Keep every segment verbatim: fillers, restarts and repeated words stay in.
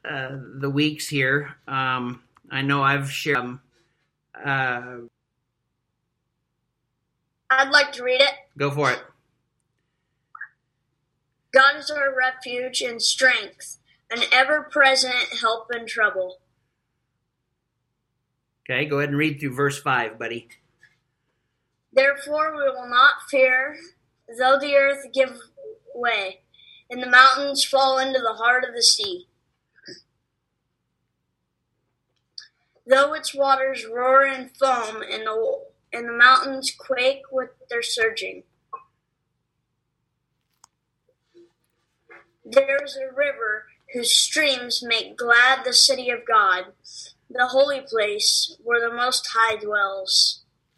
uh, the weeks here. Um, I know I've shared. Um, uh, I'd like to read it. Go for it. God is our refuge and strength, an ever-present help in trouble. Okay, go ahead and read through verse five, buddy. Therefore we will not fear, though the earth give way, and the mountains fall into the heart of the sea. Though its waters roar and foam, and the, and the mountains quake with their surging. There is a river whose streams make glad the city of God, the holy place where the Most High dwells.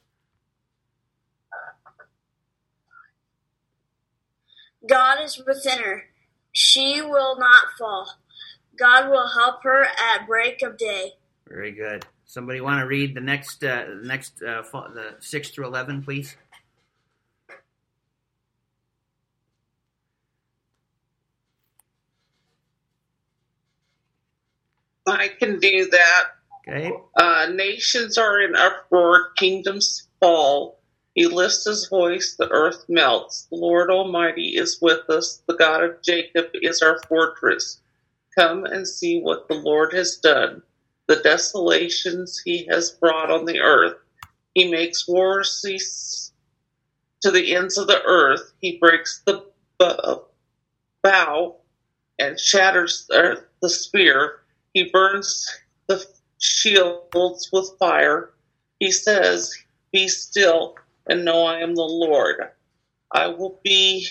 God is within her. She will not fall. God will help her at break of day. Very good. Somebody want to read the next, uh, next, uh, the six through eleven, please? I can do that. Okay. Uh, nations are in uproar, kingdoms fall. He lifts his voice, the earth melts. The Lord Almighty is with us. The God of Jacob is our fortress. Come and see what the Lord has done, the desolations he has brought on the earth. He makes war cease to the ends of the earth. He breaks the bow and shatters the spear. He burns the shields with fire. He says, "Be still and know I am the Lord. I will be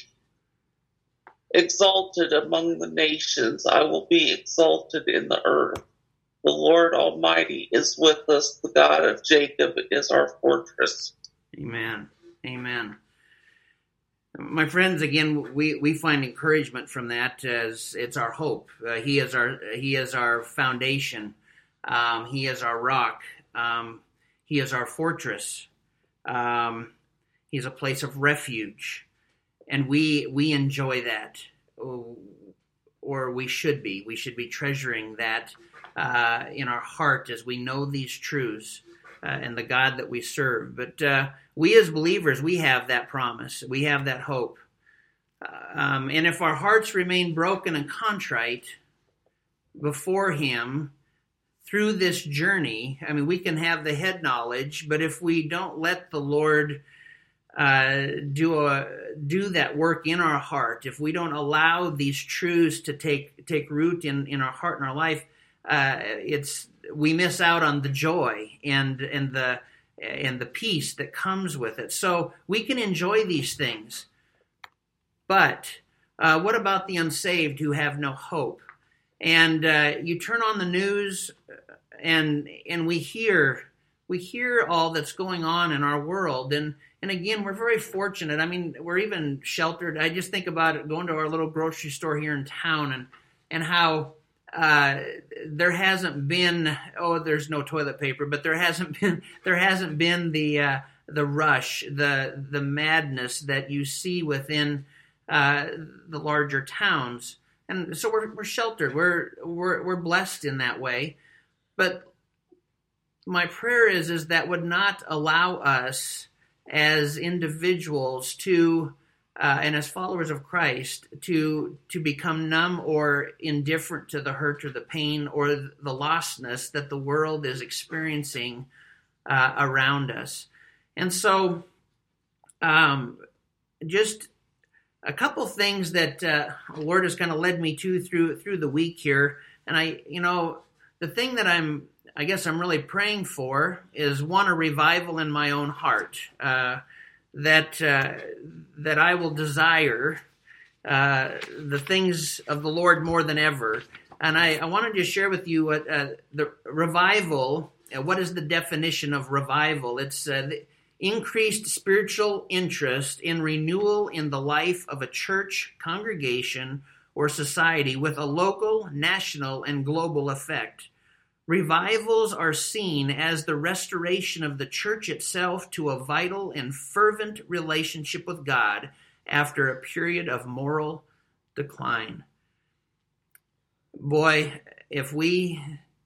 exalted among the nations. I will be exalted in the earth. The Lord Almighty is with us. The God of Jacob is our fortress." Amen. Amen. My friends, again, we, we find encouragement from that as it's our hope. Uh, he is our He is our foundation. Um, he is our rock. Um, he is our fortress. Um, he's a place of refuge, and we we enjoy that, or we should be. We should be treasuring that uh, in our heart as we know these truths uh, and the God that we serve. But uh, we as believers, we have that promise. We have that hope. Um, and if our hearts remain broken and contrite before Him through this journey, I mean, we can have the head knowledge, but if we don't let the Lord uh, do a do that work in our heart, if we don't allow these truths to take take root in, in our heart and our life, uh, it's we miss out on the joy and and the and the peace that comes with it. So we can enjoy these things, but uh, what about the unsaved who have no hope? And uh, you turn on the news, and and we hear we hear all that's going on in our world, and and again, we're very fortunate. I mean, we're even sheltered. I just think about it, going to our little grocery store here in town, and and how uh, there hasn't been oh, there's no toilet paper, but there hasn't been there hasn't been the uh, the rush, the the madness that you see within uh, the larger towns. And so we're we're sheltered. We're we're we're blessed in that way. But my prayer is is that would not allow us as individuals to uh, and as followers of Christ to to become numb or indifferent to the hurt or the pain or the lostness that the world is experiencing uh, around us. And so, um, just a couple things that uh, the Lord has kind of led me to through through the week here, and I, you know, the thing that I'm, I guess I'm really praying for is one, a revival in my own heart, uh, that uh, that I will desire uh, the things of the Lord more than ever, and I, I wanted to share with you what uh, the revival. Uh, what is the definition of revival? It's uh, the, increased spiritual interest in renewal in the life of a church, congregation, or society with a local, national, and global effect. Revivals are seen as the restoration of the church itself to a vital and fervent relationship with God after a period of moral decline. Boy, if we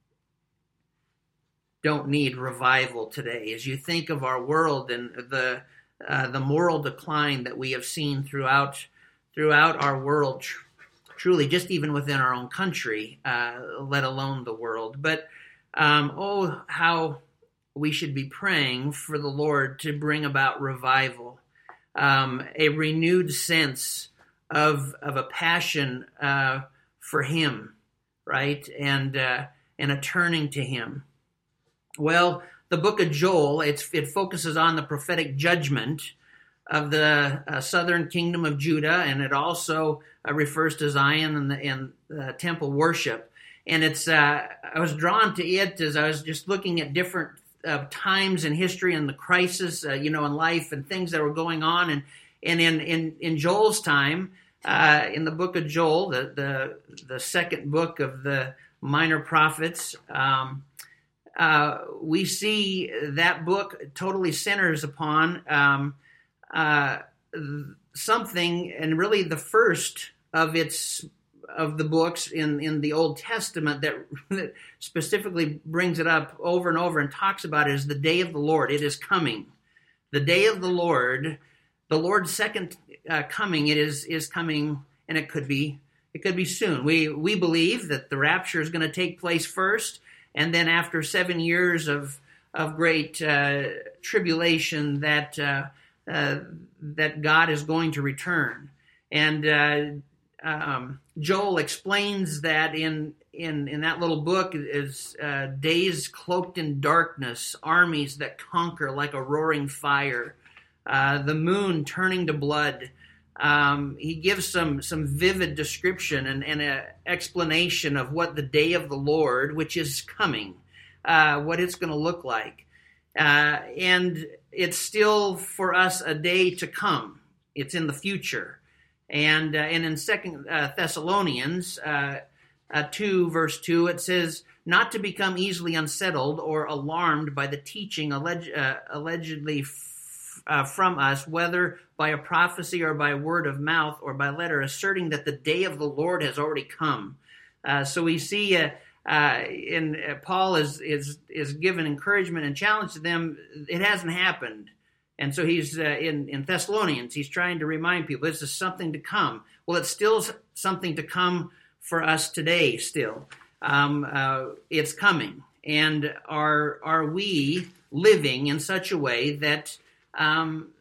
don't need revival today, as you think of our world and the uh, the moral decline that we have seen throughout throughout our world, tr- truly, just even within our own country, uh, let alone the world. But um, oh, how we should be praying for the Lord to bring about revival, um, a renewed sense of of a passion uh, for Him, right, and uh, and a turning to Him. Well, the book of Joel, it's, it focuses on the prophetic judgment of the uh, southern kingdom of Judah, and it also uh, refers to Zion and the and, uh, temple worship. And it's uh, I was drawn to it as I was just looking at different uh, times in history and the crisis, uh, you know, in life and things that were going on. And and in in, in Joel's time, uh, in the book of Joel, the the the second book of the minor prophets. Um, Uh, we see that book totally centers upon um, uh, something, and really the first of its of the books in, in the Old Testament that, that specifically brings it up over and over and talks about it is the day of the Lord. It is coming. The day of the Lord, the Lord's second uh, coming. It is is coming, and it could be it could be soon. We we believe that the rapture is going to take place first. And then after seven years of of great uh, tribulation, that uh, uh, that God is going to return, and uh, um, Joel explains that in in in that little book is uh, days cloaked in darkness, armies that conquer like a roaring fire, uh, the moon turning to blood. Um, he gives some some vivid description and, and an explanation of what the day of the Lord, which is coming, uh, what it's going to look like. Uh, and it's still for us a day to come. It's in the future. And uh, and in Second uh, Thessalonians uh, uh, two, verse two, it says, not to become easily unsettled or alarmed by the teaching alleged, uh, allegedly f- uh, from us, whether by a prophecy or by word of mouth or by letter, asserting that the day of the Lord has already come. Uh, so we see uh, uh, in uh, Paul is is is given encouragement and challenge to them. It hasn't happened, and so he's uh, in in Thessalonians. He's trying to remind people this is something to come. Well, it's still something to come for us today. Still, um, uh, it's coming, and are are we living in such a way that um,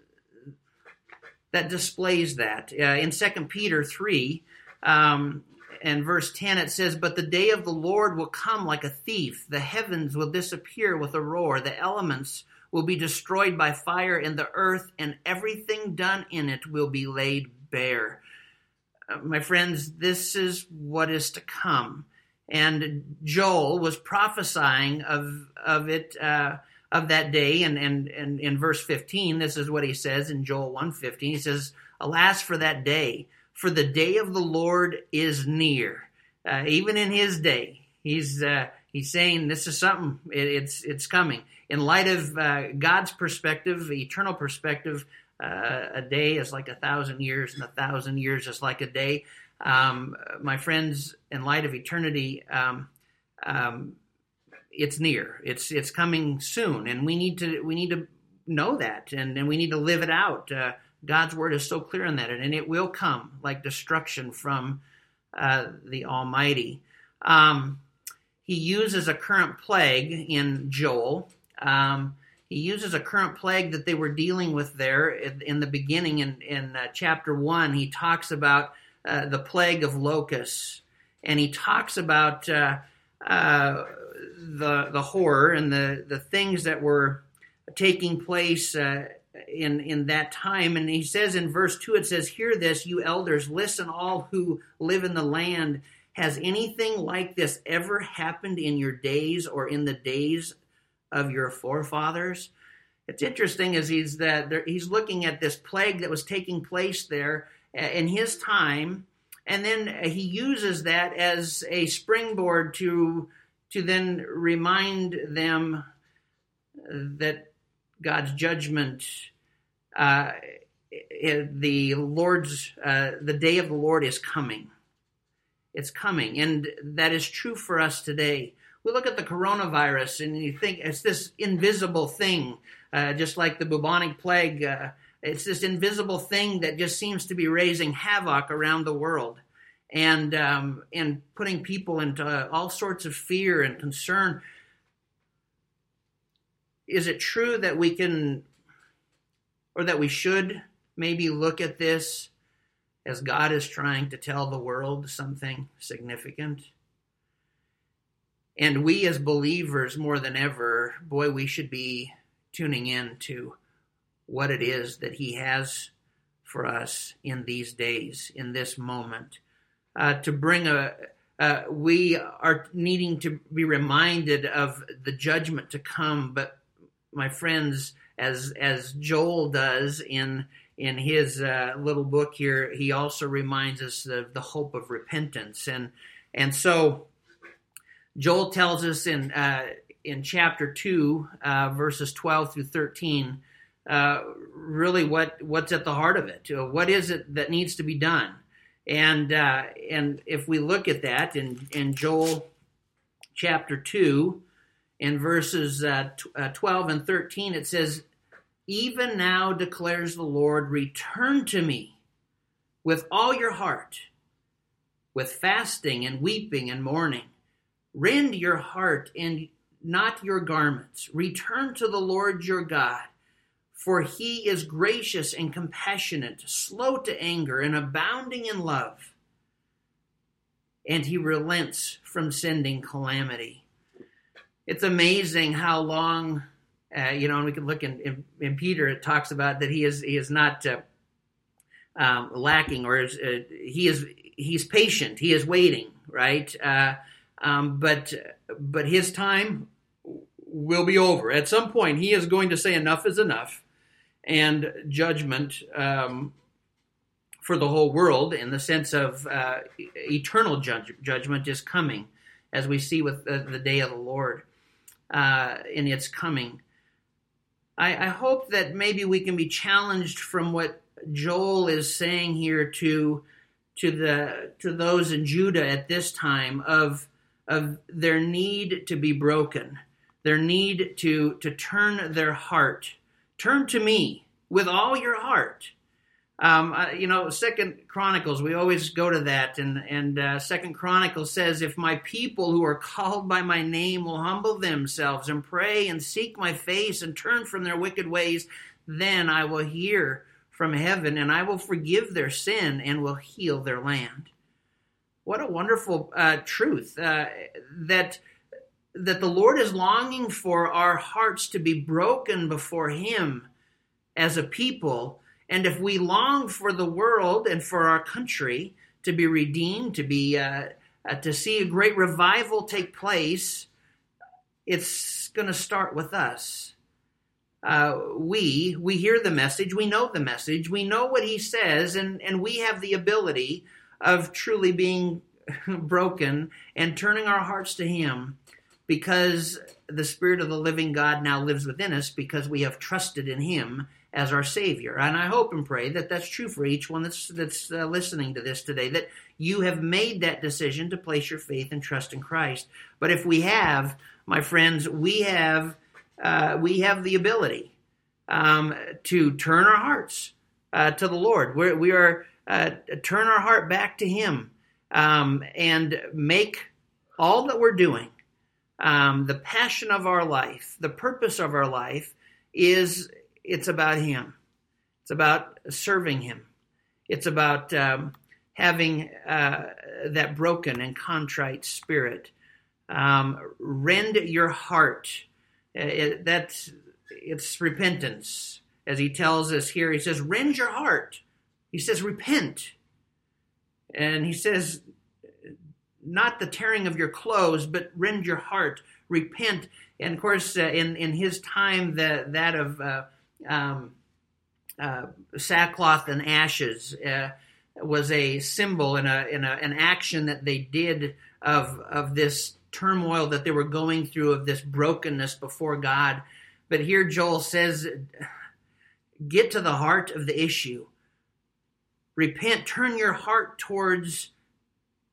that displays that. Uh, in Second Peter three um, and verse ten, it says, but the day of the Lord will come like a thief. The heavens will disappear with a roar. The elements will be destroyed by fire, and the earth and everything done in it will be laid bare. Uh, my friends, this is what is to come. And Joel was prophesying of, of it, uh, of that day, and, and, and in verse fifteen, this is what he says in Joel one fifteen. He says, alas for that day, for the day of the Lord is near. Uh, even in his day, he's uh, he's saying this is something, it, it's it's coming. In light of uh, God's perspective, eternal perspective, uh, a day is like a thousand years, and a thousand years is like a day. Um, my friends, in light of eternity, um, um, it's near. It's it's coming soon, and we need to we need to know that, and, and we need to live it out. Uh, God's word is so clear on that, and it will come like destruction from uh, the Almighty. Um, he uses a current plague in Joel. Um, he uses a current plague that they were dealing with there in, in the beginning. In, in uh, chapter one, he talks about uh, the plague of locusts, and he talks about uh, uh, the the horror and the, the things that were taking place uh, in in that time. And he says in verse two, it says, hear this, you elders, listen, all who live in the land. Has anything like this ever happened in your days or in the days of your forefathers? It's interesting as he's that he's looking at this plague that was taking place there in his time, and then he uses that as a springboard to to then remind them that God's judgment, uh, the Lord's, uh, the day of the Lord is coming. It's coming, and that is true for us today. We look at the coronavirus, and you think it's this invisible thing, uh, just like the bubonic plague. Uh, it's this invisible thing that just seems to be raising havoc around the world, and um, and putting people into uh, all sorts of fear and concern. Is it true that we can, or that we should maybe look at this as God is trying to tell the world something significant? And we as believers, more than ever, boy, we should be tuning in to what it is that he has for us in these days, in this moment. Uh, to bring a, uh, we are needing to be reminded of the judgment to come, but my friends, as as Joel does in in his uh, little book here, he also reminds us of the hope of repentance, and and so Joel tells us in uh, in chapter two, uh, verses twelve through thirteen, uh, really what what's at the heart of it. What is it that needs to be done? And uh, and if we look at that in in Joel chapter two. In verses uh, t- uh, twelve and thirteen, it says, "Even now declares the Lord, return to me with all your heart, with fasting and weeping and mourning. Rend your heart and not your garments. Return to the Lord your God, for he is gracious and compassionate, slow to anger and abounding in love, and he relents from sending calamity." It's amazing how long, uh, you know, and we can look in, in, in Peter, it talks about that he is he is not uh, um, lacking, or is, uh, he is he's patient, he is waiting, right? Uh, um, but but his time will be over. At some point, he is going to say enough is enough, and judgment um, for the whole world, in the sense of uh, eternal judge, judgment, is coming, as we see with the, the day of the Lord. Uh, in its coming. I, I hope that maybe we can be challenged from what Joel is saying here to to the to those in Judah at this time of of their need to be broken, their need to to turn their heart, turn to me with all your heart. Um, uh, you know, Second Chronicles, we always go to that, and and uh, Second Chronicles says, "If my people who are called by my name will humble themselves and pray and seek my face and turn from their wicked ways, then I will hear from heaven and I will forgive their sin and will heal their land." What a wonderful uh, truth uh, that that the Lord is longing for our hearts to be broken before Him as a people. And if we long for the world and for our country to be redeemed, to be uh, uh, to see a great revival take place, it's going to start with us. Uh, we we hear the message, we know the message, we know what he says, and, and we have the ability of truly being broken and turning our hearts to him, because the Spirit of the living God now lives within us, because we have trusted in him as our Savior. And I hope and pray that that's true for each one that's that's uh, listening to this today, that you have made that decision to place your faith and trust in Christ. But if we have, my friends, we have uh, we have the ability um, to turn our hearts uh, to the Lord. We're, we are uh, turn our heart back to him um, and make all that we're doing, um, the passion of our life, the purpose of our life, is it's about him. It's about serving him. It's about um, having uh, that broken and contrite spirit. Um, rend your heart. It, that's it's repentance. As he tells us here, he says, rend your heart. He says, repent. And he says, not the tearing of your clothes, but rend your heart, repent. And of course, uh, in, in his time, the, that of uh, um, uh, sackcloth and ashes uh, was a symbol and a, and a, an action that they did of, of this turmoil that they were going through, of this brokenness before God. But here Joel says, get to the heart of the issue. Repent, turn your heart towards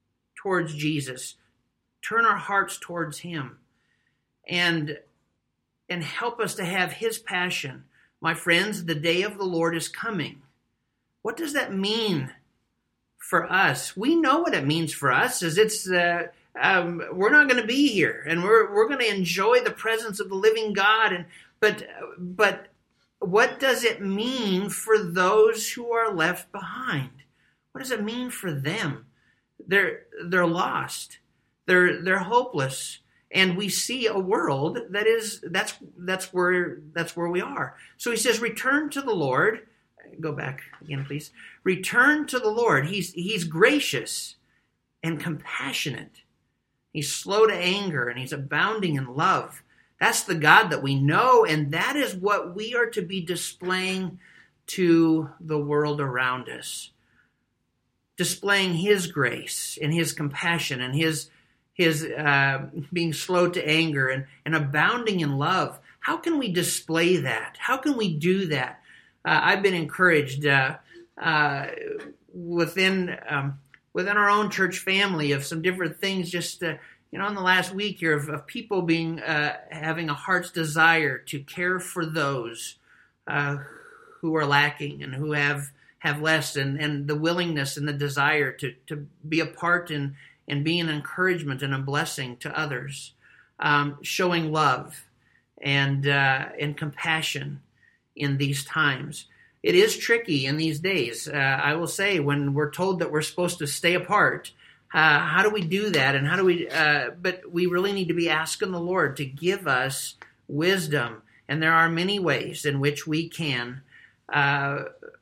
towards Jesus, turn our hearts towards him, and, and help us to have his passion. My friends, the day of the Lord is coming. What does that mean for us? We know what it means for us, is it's uh, um, we're not going to be here, and we're we're going to enjoy the presence of the living God. And but but what does it mean for those who are left behind? What does it mean for them? They're they're lost. They're they're hopeless. And we see a world that is that's that's where that's where we are. So he says, return to the Lord. Go back again, please. Return to the Lord. He's he's gracious and compassionate. He's slow to anger, and he's abounding in love. That's the God that we know, and that is what we are to be displaying to the world around us. Displaying his grace and his compassion and his his uh, being slow to anger and, and abounding in love. How can we display that? How can we do that? Uh, I've been encouraged uh, uh, within um, within our own church family of some different things. Just uh, you know, in the last week here, of, of people being uh, having a heart's desire to care for those uh, who are lacking and who have have less, and, and the willingness and the desire to to be a part in and be an encouragement and a blessing to others, um, showing love and uh, and compassion in these times. It is tricky in these days. Uh, I will say, when we're told that we're supposed to stay apart, uh, how do we do that? And how do we, uh, but we really need to be asking the Lord to give us wisdom. And there are many ways in which we can uh,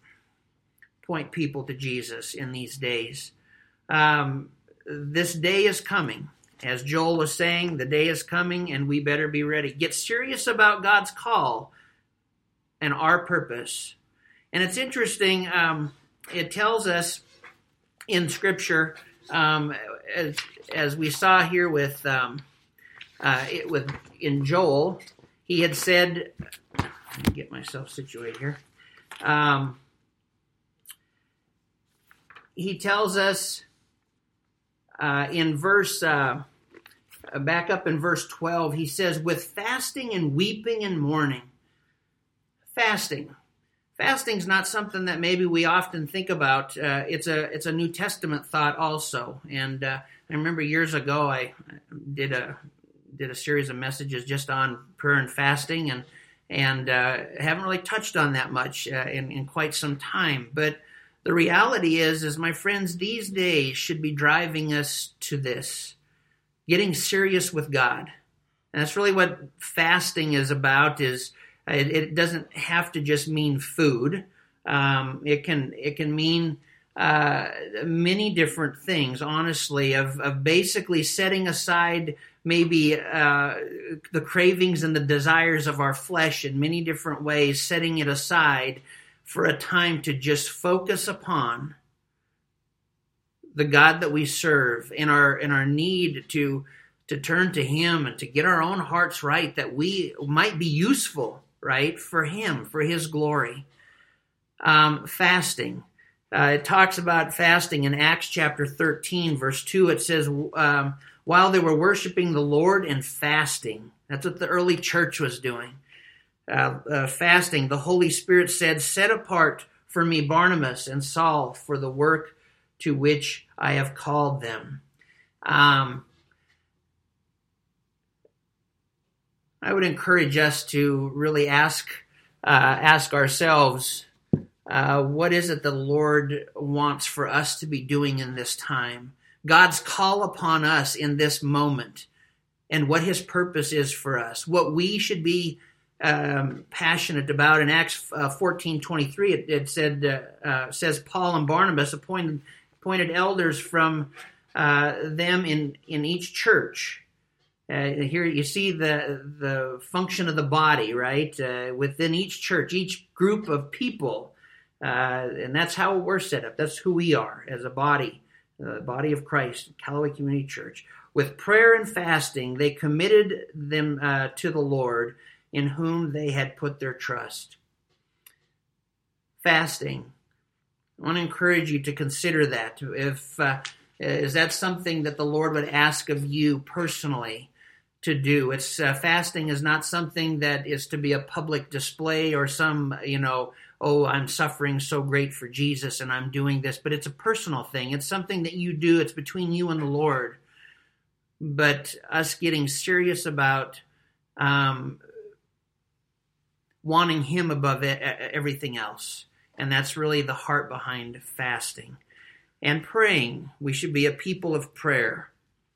point people to Jesus in these days. Um, this day is coming. As Joel was saying, the day is coming, and we better be ready. Get serious about God's call and our purpose. And it's interesting, um, it tells us in Scripture, um, as, as we saw here with um, uh, it, with in Joel, he had said, let me get myself situated here. Um, he tells us uh, in verse, uh, back up in verse twelve, he says, with fasting and weeping and mourning. Fasting. Fasting's not something that maybe we often think about. Uh, it's a it's a New Testament thought also. And uh, I remember years ago I did a did a series of messages just on prayer and fasting, and and uh, haven't really touched on that much uh, in, in quite some time. But the reality is, is my friends, these days should be driving us to this, getting serious with God. And that's really what fasting is about. Is It, it doesn't have to just mean food. Um, it can it can mean uh, many different things, honestly, of, of basically setting aside maybe uh, the cravings and the desires of our flesh in many different ways, setting it aside for a time to just focus upon the God that we serve, in our in our need to to turn to him and to get our own hearts right, that we might be useful, right, for him, for his glory. Um, fasting. Uh, it talks about fasting in Acts chapter thirteen, verse two. It says, um, while they were worshiping the Lord and fasting. That's what the early church was doing. Uh, uh, fasting, the Holy Spirit said, set apart for me Barnabas and Saul for the work to which I have called them. Um, I would encourage us to really ask uh, ask ourselves, uh, what is it the Lord wants for us to be doing in this time? God's call upon us in this moment, and what his purpose is for us, what we should be um, passionate about. In Acts uh, fourteen twenty-three, it, it said uh, uh, says Paul and Barnabas appointed appointed elders from uh, them in in each church. Uh, here you see the the function of the body, right? Uh, within each church, each group of people, uh, and that's how we're set up. That's who we are as a body, the body of Christ, Callaway Community Church. With prayer and fasting, they committed them uh, to the Lord, in whom they had put their trust. Fasting. I want to encourage you to consider that. If uh, Is that something that the Lord would ask of you personally to do? It's uh, fasting is not something that is to be a public display or some, you know, oh, I'm suffering so great for Jesus and I'm doing this, but it's a personal thing. It's something that you do. It's between you and the Lord. But us getting serious about um, wanting Him above it, everything else. And that's really the heart behind fasting. And praying. We should be a people of prayer.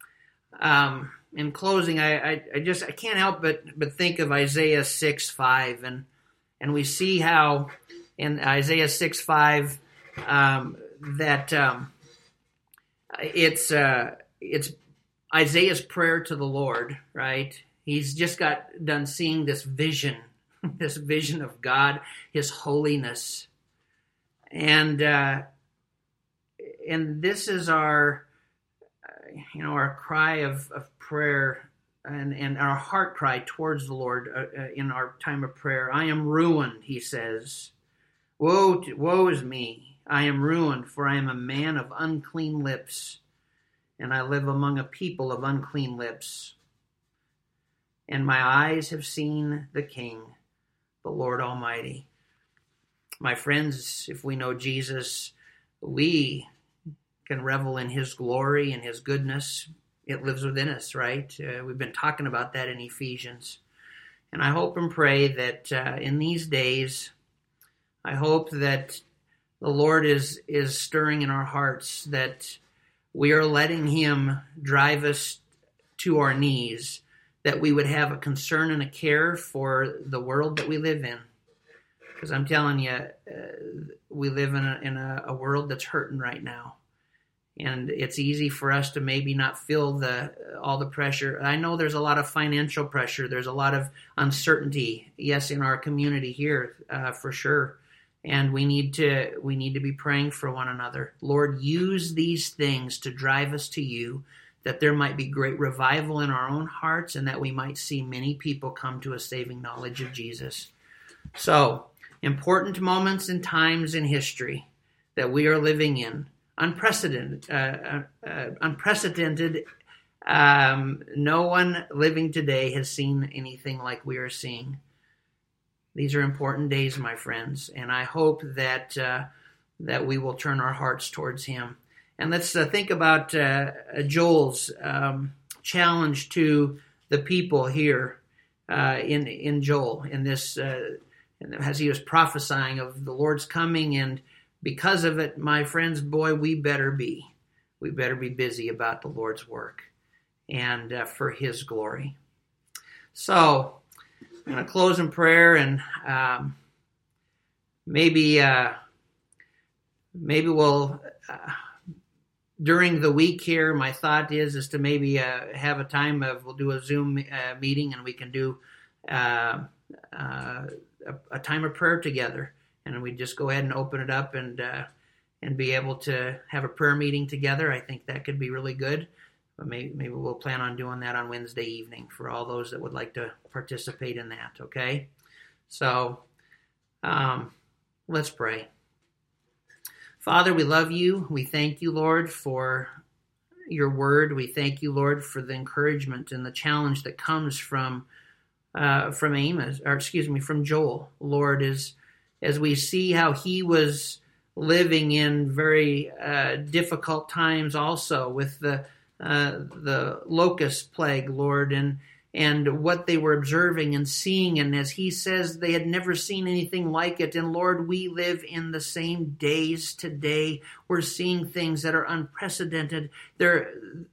Um, in closing, I, I, I just I can't help but but think of Isaiah six five, and and we see how in Isaiah six five um, that um, it's uh, it's Isaiah's prayer to the Lord. Right? He's just got done seeing this vision, this vision of God, His holiness, and uh, and this is our. You know, our cry of, of prayer and, and our heart cry towards the Lord uh, uh, in our time of prayer. I am ruined, he says. Woe, to, woe is me. I am ruined, for I am a man of unclean lips, and I live among a people of unclean lips. And my eyes have seen the King, the Lord Almighty. My friends, if we know Jesus, we can revel in His glory and His goodness. It lives within us, right? Uh, we've been talking about that in Ephesians. And I hope and pray that uh, in these days, I hope that the Lord is, is stirring in our hearts, that we are letting Him drive us to our knees, that we would have a concern and a care for the world that we live in. Because I'm telling you, uh, we live in a, in a, a world that's hurting right now. And it's easy for us to maybe not feel the all the pressure. I know there's a lot of financial pressure. There's a lot of uncertainty, yes, in our community here, uh, for sure. And we need to we need to be praying for one another. Lord, use these things to drive us to you, that there might be great revival in our own hearts, and that we might see many people come to a saving knowledge of Jesus. So, important moments and times in history that we are living in. Unprecedented, uh, uh, unprecedented. Um, no one living today has seen anything like we are seeing. These are important days, my friends, and I hope that uh, that we will turn our hearts towards Him. And let's uh, think about uh, Joel's um, challenge to the people here uh, in in Joel, in this uh, as he was prophesying of the Lord's coming. And because of it, my friends, boy, we better be. We better be busy about the Lord's work and uh, for His glory. So, I'm going to close in prayer, and um, maybe uh, maybe we'll, uh, during the week here, my thought is is to maybe uh, have a time of, we'll do a Zoom uh, meeting, and we can do uh, uh, a, a time of prayer together. And we just go ahead and open it up and uh, and be able to have a prayer meeting together. I think that could be really good. But maybe, maybe we'll plan on doing that on Wednesday evening for all those that would like to participate in that, okay? So um, let's pray. Father, we love you. We thank you, Lord, for your word. We thank you, Lord, for the encouragement and the challenge that comes from uh, from Amos, or excuse me, from Joel. Lord, is as we see how he was living in very uh, difficult times also with the uh, the locust plague, Lord, and and what they were observing and seeing. And as he says, they had never seen anything like it. And Lord, we live in the same days today. We're seeing things that are unprecedented. They're,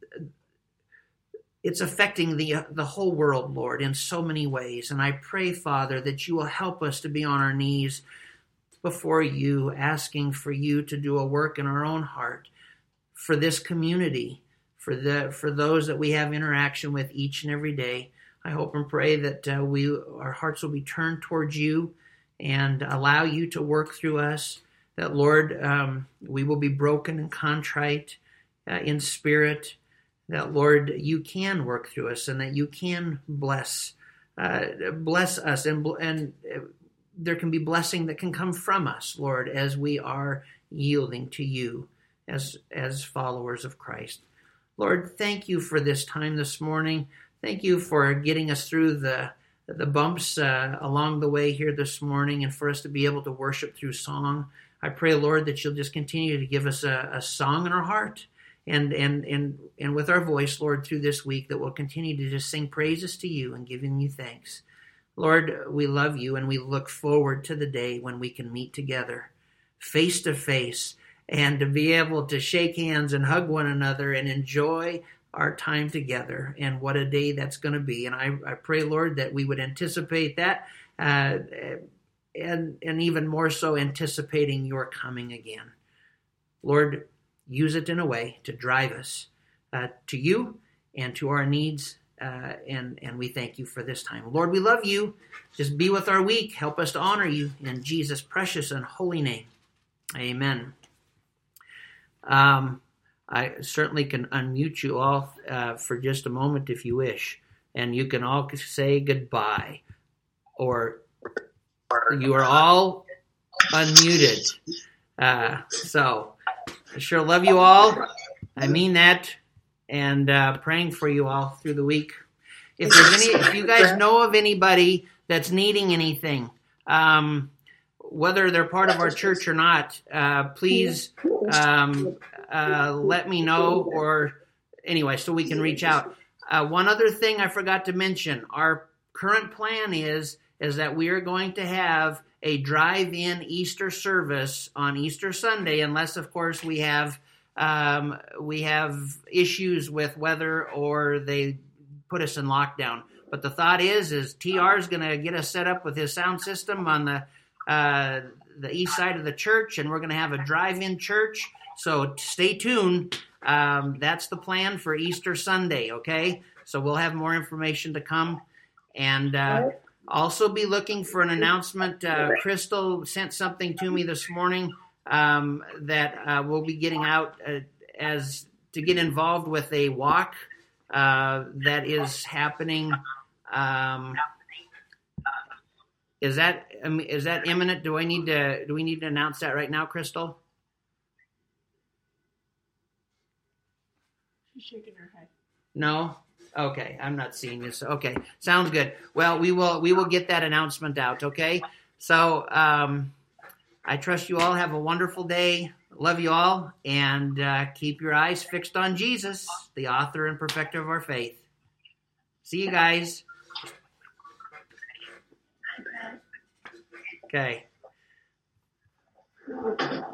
it's affecting the the whole world, Lord, in so many ways. And I pray, Father, that you will help us to be on our knees before you, asking for you to do a work in our own heart for this community, for the for those that we have interaction with each and every day. I hope and pray that uh, we our hearts will be turned towards you and allow you to work through us. That, Lord, um, we will be broken and contrite uh, in spirit. That, Lord, you can work through us, and that you can bless uh, bless us, and and there can be blessing that can come from us, Lord, as we are yielding to you as, as followers of Christ. Lord, thank you for this time this morning. Thank you for getting us through the, the bumps uh, along the way here this morning and for us to be able to worship through song. I pray, Lord, that you'll just continue to give us a, a song in our heart and, and, and, and with our voice, Lord, through this week, that we'll continue to just sing praises to you and giving you thanks. Lord, we love you and we look forward to the day when we can meet together face to face and to be able to shake hands and hug one another and enjoy our time together. And what a day that's going to be. And I, I pray, Lord, that we would anticipate that uh, and, and even more so anticipating your coming again. Lord, use it in a way to drive us uh, to you and to our needs. Uh, and, and we thank you for this time. Lord, we love you. Just be with our week. Help us to honor you in Jesus' precious and holy name. Amen. Um, I certainly can unmute you all uh, for just a moment if you wish. And you can all say goodbye. Or you are all unmuted. Uh, so, I sure love you all. I mean that. And uh, praying for you all through the week. If there's any, if you guys know of anybody that's needing anything, um, whether they're part of our church or not, uh, please um, uh, let me know. Or anyway, so we can reach out. Uh, one other thing I forgot to mention: our current plan is is that we are going to have a drive-in Easter service on Easter Sunday, unless, of course, we have. Um, we have issues with weather or they put us in lockdown. But the thought is, is T R is going to get us set up with his sound system on the uh, the east side of the church, and we're going to have a drive-in church. So stay tuned. Um, that's the plan for Easter Sunday, okay? So we'll have more information to come. And uh, also be looking for an announcement. Uh, Crystal sent something to me this morning. Um, that uh, we'll be getting out uh, as to get involved with a walk uh, that is happening. Um, is that um, is that imminent? Do I need to do we need to announce that right now, Crystal? She's shaking her head. No. Okay, I'm not seeing this. Okay, sounds good. Well, we will we will get that announcement out. Okay, so. Um, I trust you all have a wonderful day. Love you all. And uh, keep your eyes fixed on Jesus, the author and perfecter of our faith. See you guys. Okay.